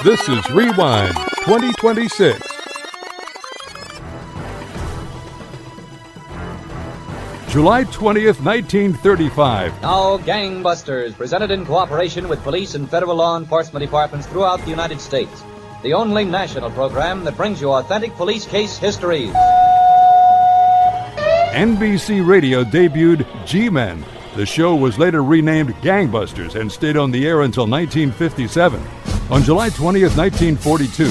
This is Rewind 2026. July 20th, 1935. Now, Gangbusters, presented in cooperation with police and federal law enforcement departments throughout the United States. The only national program that brings you authentic police case histories. NBC Radio debuted G-Men. The show was later renamed Gangbusters and stayed on the air until 1957. On July 20th, 1942,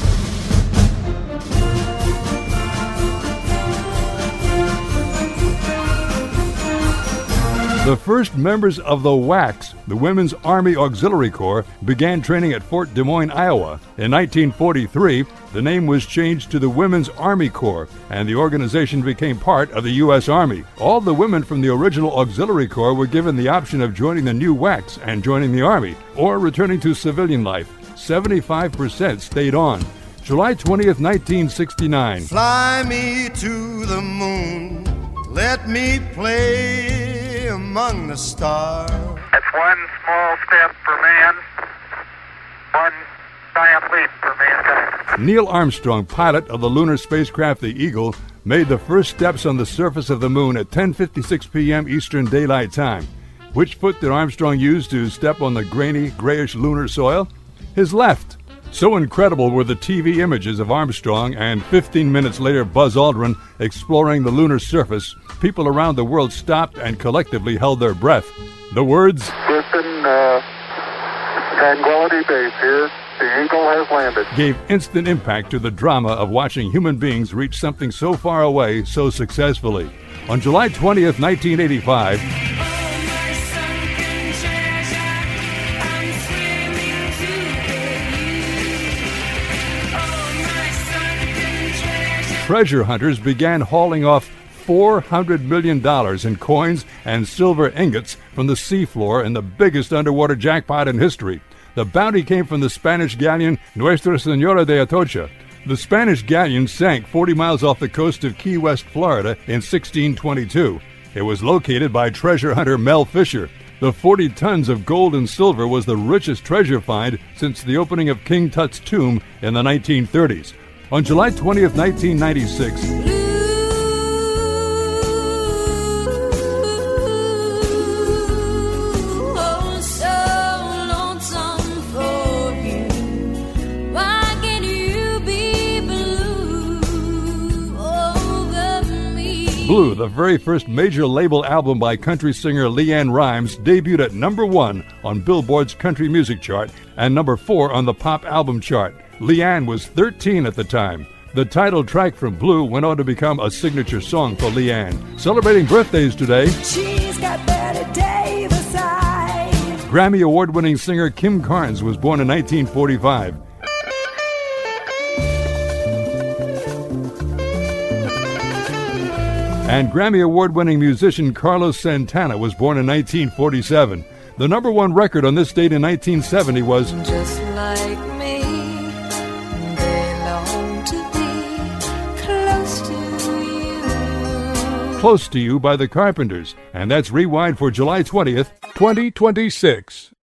the first members of the WACs, the Women's Army Auxiliary Corps, began training at Fort Des Moines, Iowa. In 1943, the name was changed to the Women's Army Corps, and the organization became part of the U.S. Army. All the women from the original Auxiliary Corps were given the option of joining the new WACs and joining the Army, or returning to civilian life. 75% stayed on. July 20th, 1969. Fly me to the moon, let me play among the stars. That's one small step for man, one giant leap for mankind. Neil Armstrong, pilot of the lunar spacecraft the Eagle, made the first steps on the surface of the moon at 10:56 p.m. Eastern Daylight Time. Which foot did Armstrong use to step on the grainy, grayish lunar soil? His left. So incredible were the TV images of Armstrong and 15 minutes later Buzz Aldrin exploring the lunar surface, people around the world stopped and collectively held their breath. The words, Houston, Tranquility Base here. The Eagle has landed. Gave instant impact to the drama of watching human beings reach something so far away so successfully. On July 20th, 1985, treasure hunters began hauling off $400 million in coins and silver ingots from the seafloor in the biggest underwater jackpot in history. The bounty came from the Spanish galleon Nuestra Senora de Atocha. The Spanish galleon sank 40 miles off the coast of Key West, Florida in 1622. It was located by treasure hunter Mel Fisher. The 40 tons of gold and silver was the richest treasure find since the opening of King Tut's tomb in the 1930s. On July 20th, 1996, Blue, the very first major label album by country singer LeAnn Rimes, debuted at number 1 on Billboard's country music chart and number 4 on the pop album chart. LeAnn was 13 at the time. The title track from Blue went on to become a signature song for LeAnn. Celebrating birthdays today, She's got Betty Davis eyes. Grammy Award-winning singer Kim Carnes was born in 1945. And Grammy Award-winning musician Carlos Santana was born in 1947. The number 1 record on this date in 1970 was Just like me, they long to be close to you. Close to You by the Carpenters. And that's Rewind for July 20th, 2026.